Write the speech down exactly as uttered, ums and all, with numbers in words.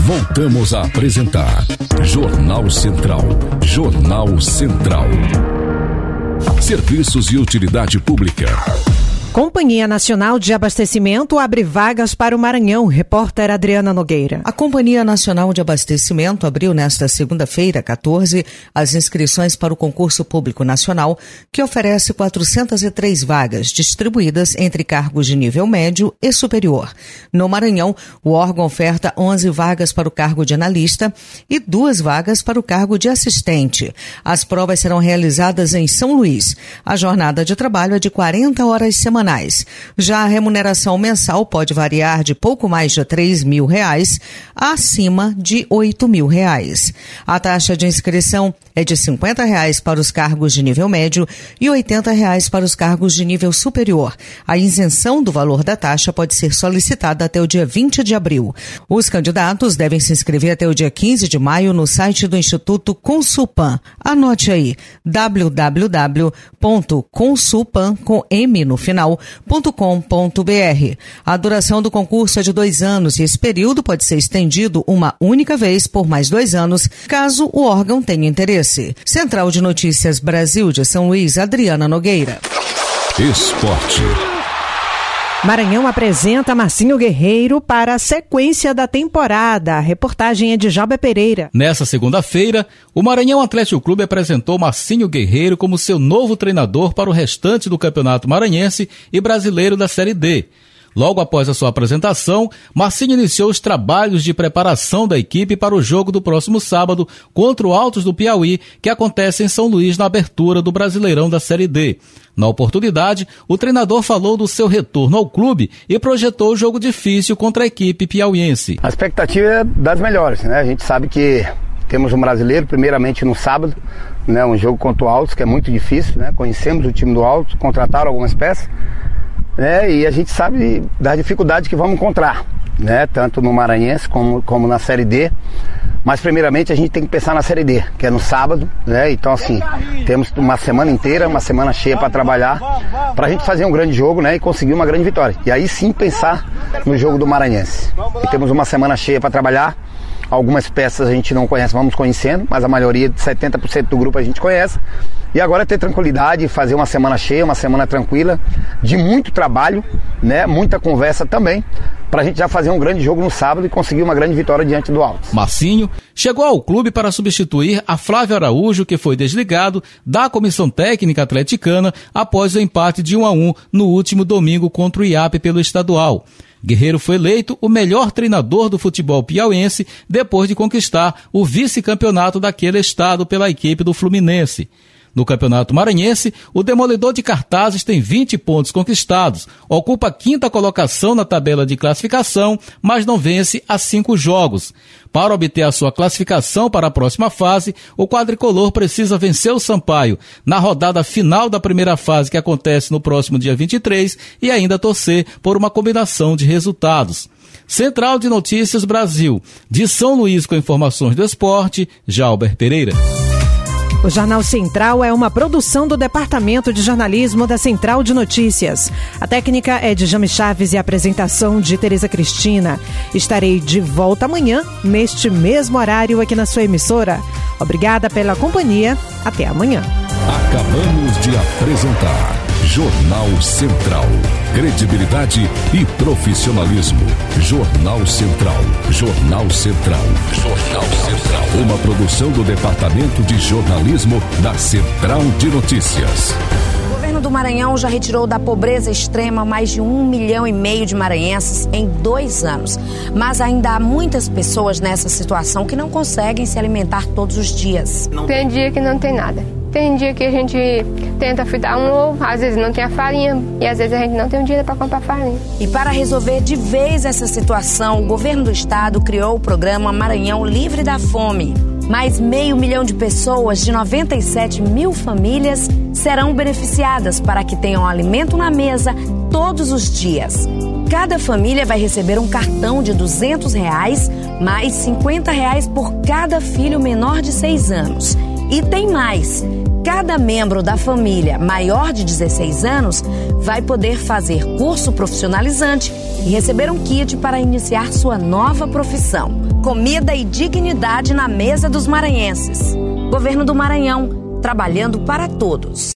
Voltamos a apresentar Jornal Central. Jornal Central. Serviços e utilidade pública. Companhia Nacional de Abastecimento abre vagas para o Maranhão. Repórter Adriana Nogueira. A Companhia Nacional de Abastecimento abriu nesta segunda-feira, quatorze, as inscrições para o concurso público nacional, que oferece quatrocentas e três vagas, distribuídas entre cargos de nível médio e superior. No Maranhão, o órgão oferta onze vagas para o cargo de analista e duas vagas para o cargo de assistente. As provas serão realizadas em São Luís. A jornada de trabalho é de quarenta horas semanais. Já a remuneração mensal pode variar de pouco mais de três mil reais a acima de oito mil reais. A taxa de inscrição é de cinquenta reais para os cargos de nível médio e oitenta reais para os cargos de nível superior. A isenção do valor da taxa pode ser solicitada até o dia vinte de abril. Os candidatos devem se inscrever até o dia quinze de maio no site do Instituto Consulpan. Anote aí, w w w ponto consulpan, com M no final, .com.br. A duração do concurso é de dois anos e esse período pode ser estendido uma única vez por mais dois anos, caso o órgão tenha interesse. Central de Notícias Brasil de São Luís, Adriana Nogueira. Esporte. Maranhão apresenta Marcinho Guerreiro para a sequência da temporada. A reportagem é de Jalber Pereira. Nessa segunda-feira, o Maranhão Atlético Clube apresentou Marcinho Guerreiro como seu novo treinador para o restante do Campeonato Maranhense e Brasileiro da Série D. Logo após a sua apresentação, Marcinho iniciou os trabalhos de preparação da equipe para o jogo do próximo sábado contra o Altos do Piauí, que acontece em São Luís na abertura do Brasileirão da Série D. Na oportunidade, o treinador falou do seu retorno ao clube e projetou o jogo difícil contra a equipe piauiense. A expectativa é das melhores, né? A gente sabe que temos um brasileiro, primeiramente no sábado, né? Um jogo contra o Altos, que é muito difícil, né? Conhecemos o time do Altos, contrataram algumas peças, né? E a gente sabe das dificuldades que vamos encontrar, né? Tanto no Maranhense como, como na Série D. Mas primeiramente a gente tem que pensar na Série D, que é no sábado, né? Então assim, temos uma semana inteira, uma semana cheia para trabalhar, para a gente fazer um grande jogo, né? E conseguir uma grande vitória. E aí sim pensar no jogo do Maranhense. E temos uma semana cheia para trabalhar. Algumas peças a gente não conhece, vamos conhecendo, mas a maioria, setenta por cento do grupo a gente conhece. E agora é ter tranquilidade, fazer uma semana cheia, uma semana tranquila, de muito trabalho, né? Muita conversa também, para a gente já fazer um grande jogo no sábado e conseguir uma grande vitória diante do Altos. Marcinho chegou ao clube para substituir a Flávio Araújo, que foi desligado da comissão técnica atleticana após o empate de um a um no último domingo contra o I A P pelo estadual. Guerreiro foi eleito o melhor treinador do futebol piauiense depois de conquistar o vice-campeonato daquele estado pela equipe do Fluminense. No Campeonato Maranhense, o Demolidor de Cartazes tem vinte pontos conquistados, ocupa a quinta colocação na tabela de classificação, mas não vence há cinco jogos. Para obter a sua classificação para a próxima fase, o quadricolor precisa vencer o Sampaio na rodada final da primeira fase, que acontece no próximo dia vinte e três, e ainda torcer por uma combinação de resultados. Central de Notícias Brasil, de São Luís, com informações do esporte, Jalber Pereira. O Jornal Central é uma produção do Departamento de Jornalismo da Central de Notícias. A técnica é de Jame Chaves e a apresentação de Tereza Cristina. Estarei de volta amanhã, neste mesmo horário aqui na sua emissora. Obrigada pela companhia. Até amanhã. Acabamos de apresentar Jornal Central. Credibilidade e profissionalismo. Jornal Central. Jornal Central. Jornal Central. Uma produção do Departamento de Jornalismo da Central de Notícias. O governo do Maranhão já retirou da pobreza extrema mais de um milhão e meio de maranhenses em dois anos. Mas ainda há muitas pessoas nessa situação que não conseguem se alimentar todos os dias. Tem dia que não tem nada. Tem dia que a gente tenta fritar um ovo, às vezes não tem a farinha e às vezes a gente não tem um dinheiro para comprar farinha. E para resolver de vez essa situação, o governo do estado criou o programa Maranhão Livre da Fome. Mais meio milhão de pessoas de noventa e sete mil famílias serão beneficiadas para que tenham alimento na mesa todos os dias. Cada família vai receber um cartão de duzentos reais, mais cinquenta reais por cada filho menor de seis anos. E tem mais. Cada membro da família maior de dezesseis anos vai poder fazer curso profissionalizante e receber um kit para iniciar sua nova profissão. Comida e dignidade na mesa dos maranhenses. Governo do Maranhão, trabalhando para todos.